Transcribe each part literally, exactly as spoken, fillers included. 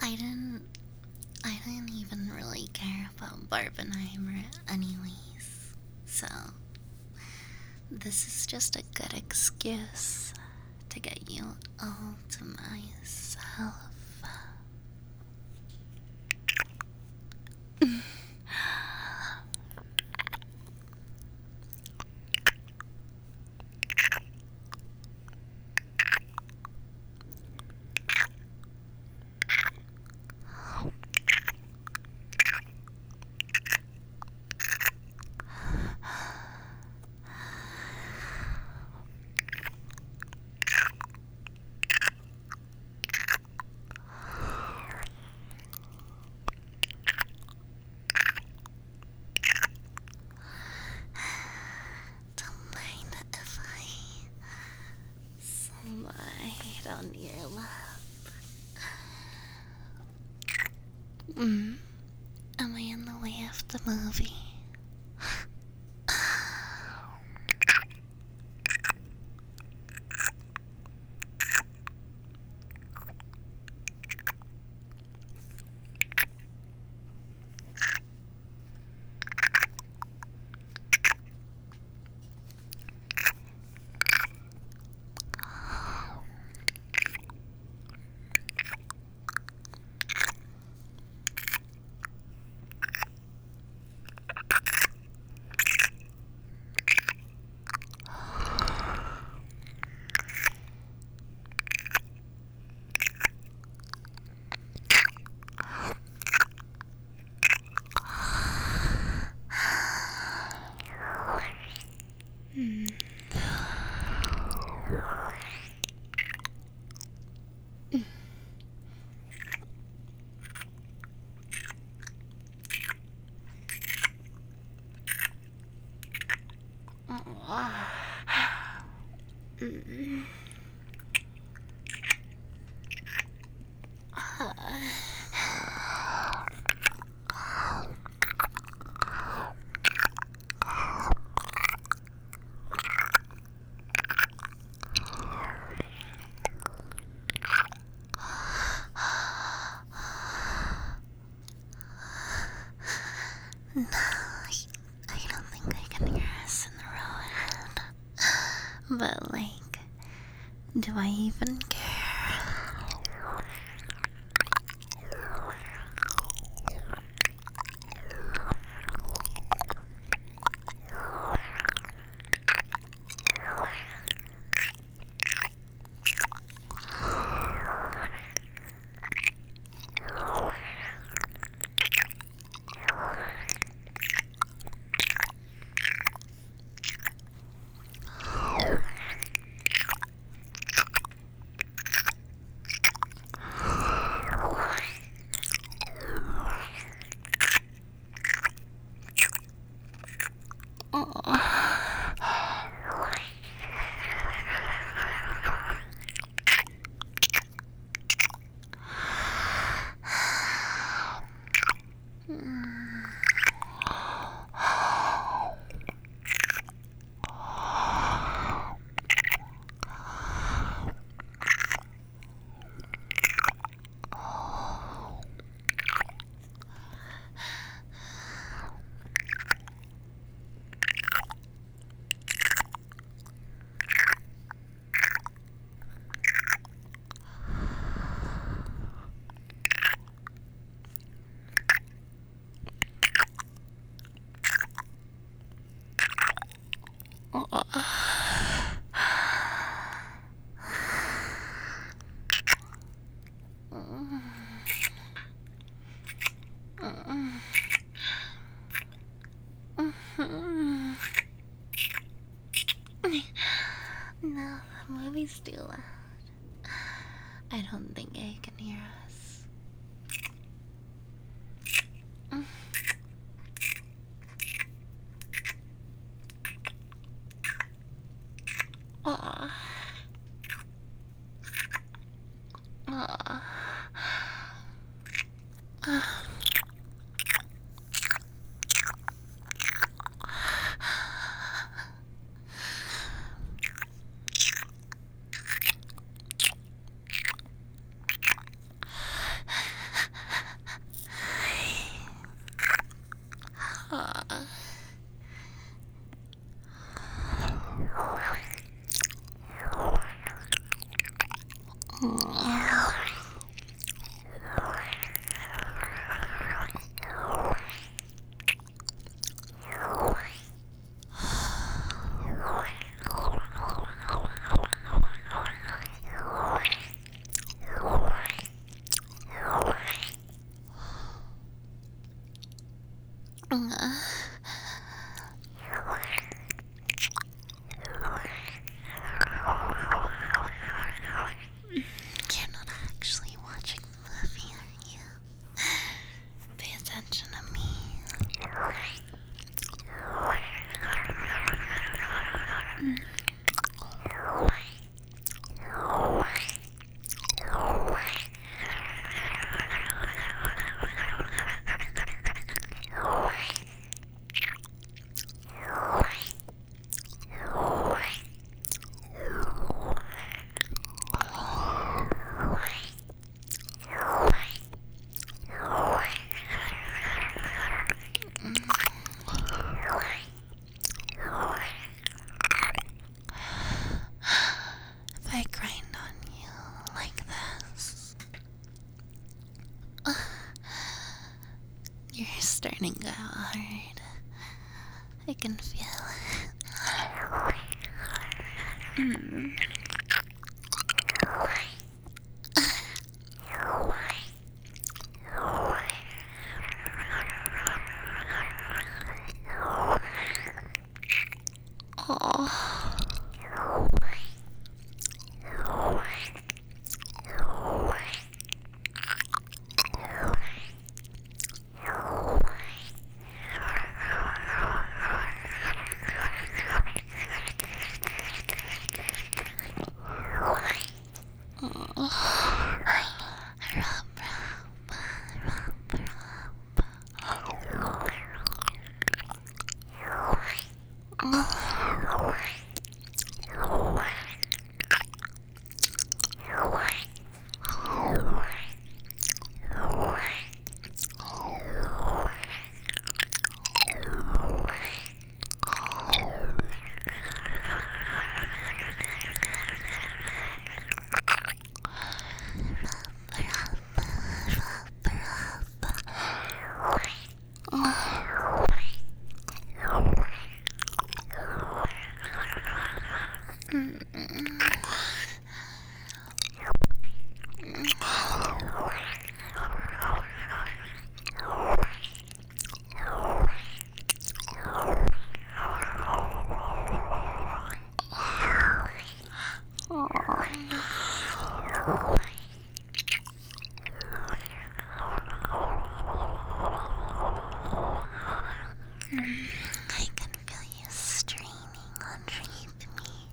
I didn't. I didn't even really care about Barbenheimer, anyways. So, this is just a good excuse to get you all to myself. Don't mind if I slide on your lap. Mm. Am I in the way of the movie? Mm. Mm. No, I, I don't think I can hear us in the row ahead. But, like, do I even care? No, the movie's too loud. I don't think I can hear us. Aw. Aw. You're not actually watching the movie, are you? Pay attention to me. If I grind on you like this, you're starting to go hard. I can feel it. Mm. Oh. I can feel you streaming underneath me.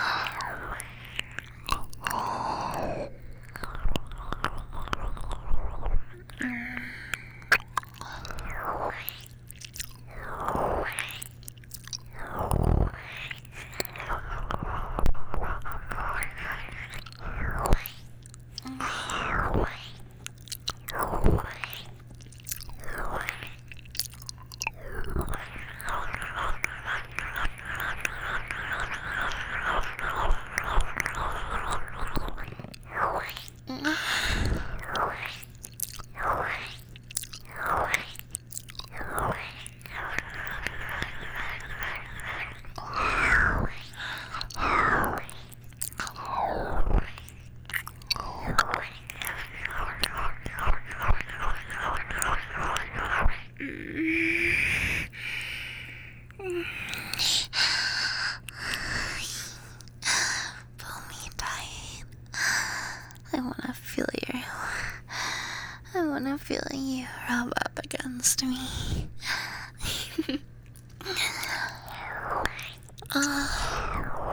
Pull me tight. I wanna feel you. I wanna feel you rub up against me. Oh.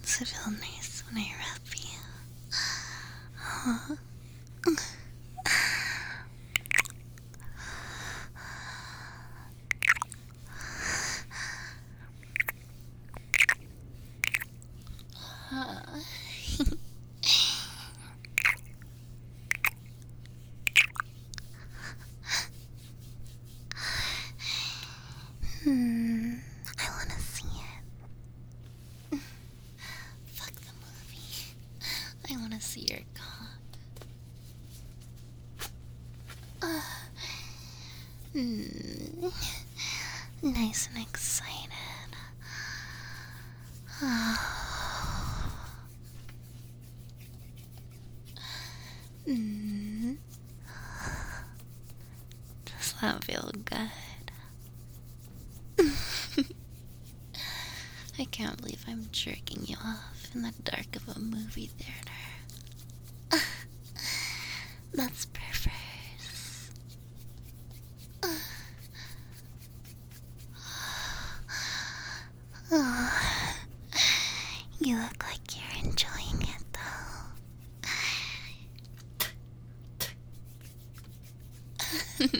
Does it feel nice when I rub you? Huh? Huh? Hmm, I wanna see it. Fuck the movie. I wanna see your cock. Uh, hmm, nice and excited. Hmm. Does that feel good? I can't believe I'm jerking you off in the dark of a movie theater. That's perverse. Oh, you look like you're enjoying it, though.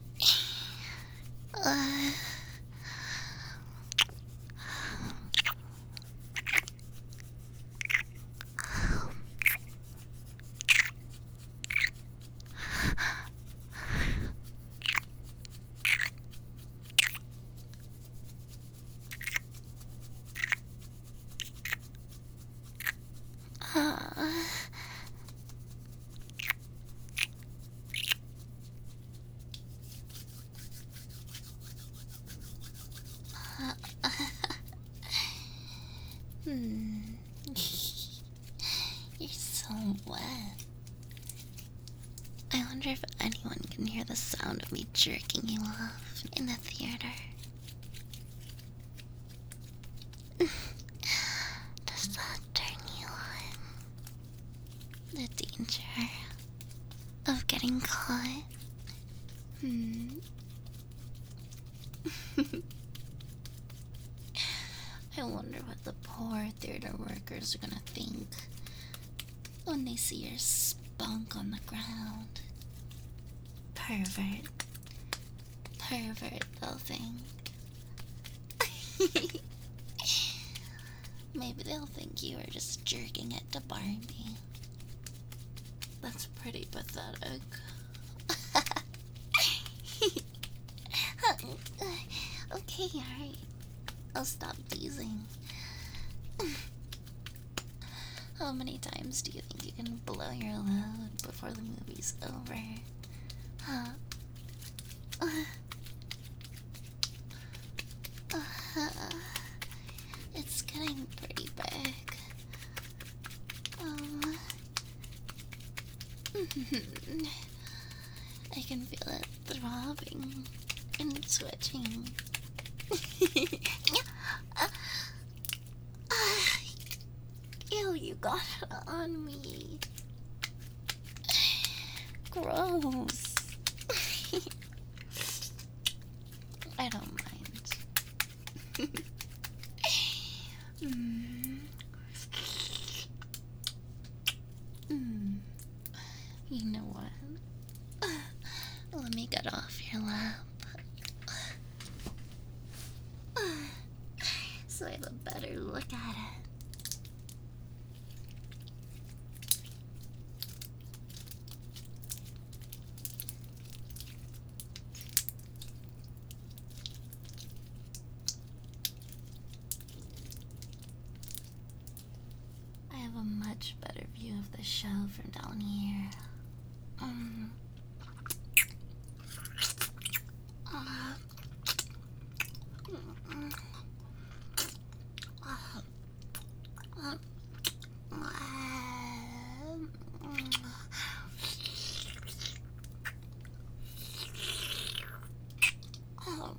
uh, uh, hmm. You're so wet. I wonder if anyone can hear the sound of me jerking you off in the theater. Does that turn you on? The danger of getting caught? Hmm. I wonder what the poor theater workers are gonna think when they see your spunk on the ground. Pervert. Pervert, they'll think. Maybe they'll think you are just jerking it to Barbie. That's pretty pathetic. Okay, alright. I'll stop teasing. How many times do you think you can blow your load before the movie's over? Huh? Uh, it's getting pretty big. Um, I can feel it throbbing and switching. uh, uh, ew, you got it on me. Gross. I don't mind. mm. Mm. You know what? Let me get off your lap. So I have a better look at it. I have a much better view of the show from down here. Um. Uh, mm, uh, uh, um,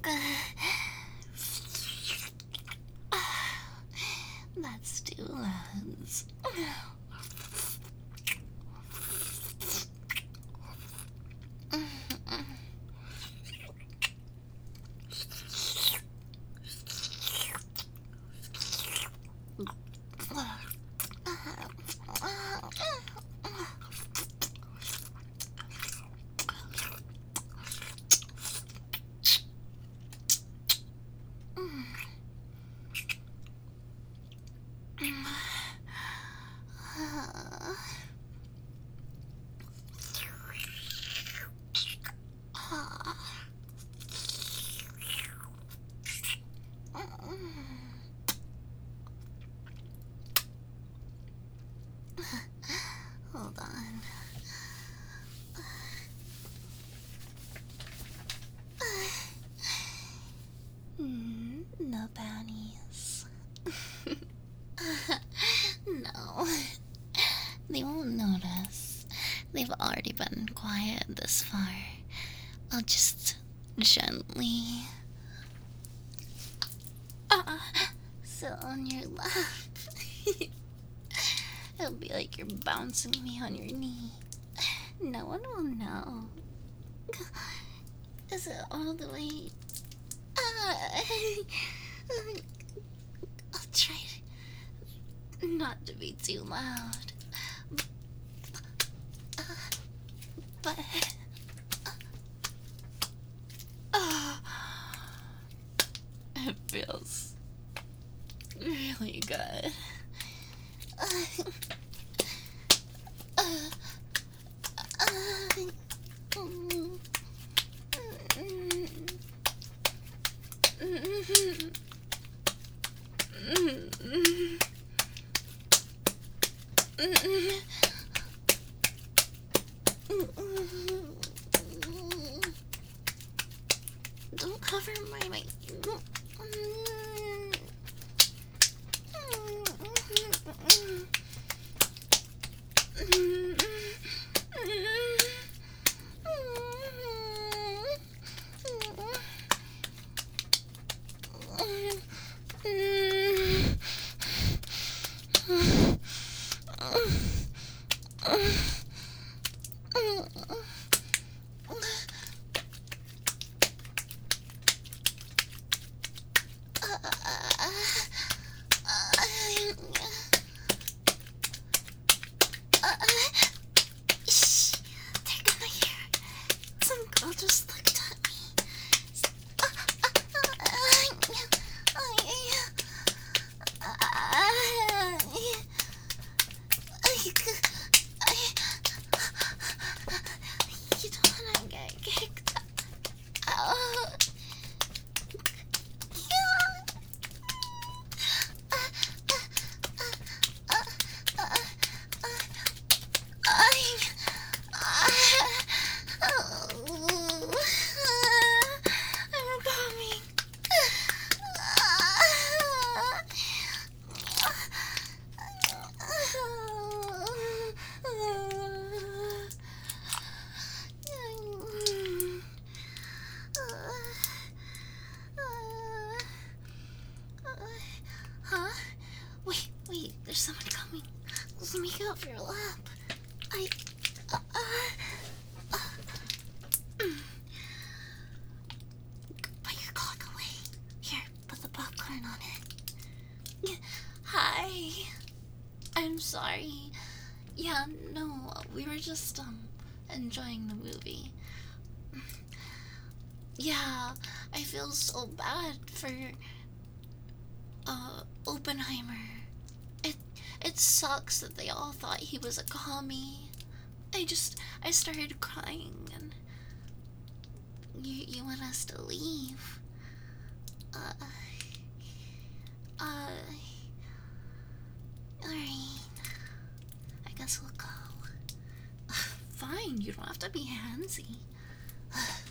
That's too loud. Hold on. Mm, no panties. No. They won't notice. They've already been quiet this far. I'll just gently uh, sit on your lap. It'll be like you're bouncing me on your knee. No one will know. Is it all the way? Uh, I'll try not to be too loud. Uh, but uh, it feels really good. Uh, uh, uh, mm, mm, mm, don't cover my mic. Just looked at me. You don't wanna get kicked out. I'm coming. Huh? Wait, wait, there's someone coming. Let me get off your lap. I. Uh, uh, uh, put your clock away. Here, put the popcorn on it. Hi. I'm sorry. Yeah, no, we were just, um, enjoying the movie. Yeah, I feel so bad for, uh, Oppenheimer. It, it sucks that they all thought he was a commie. I just, I started crying and you, you want us to leave. Uh, uh, alright. I guess we'll go. Fine, you don't have to be handsy.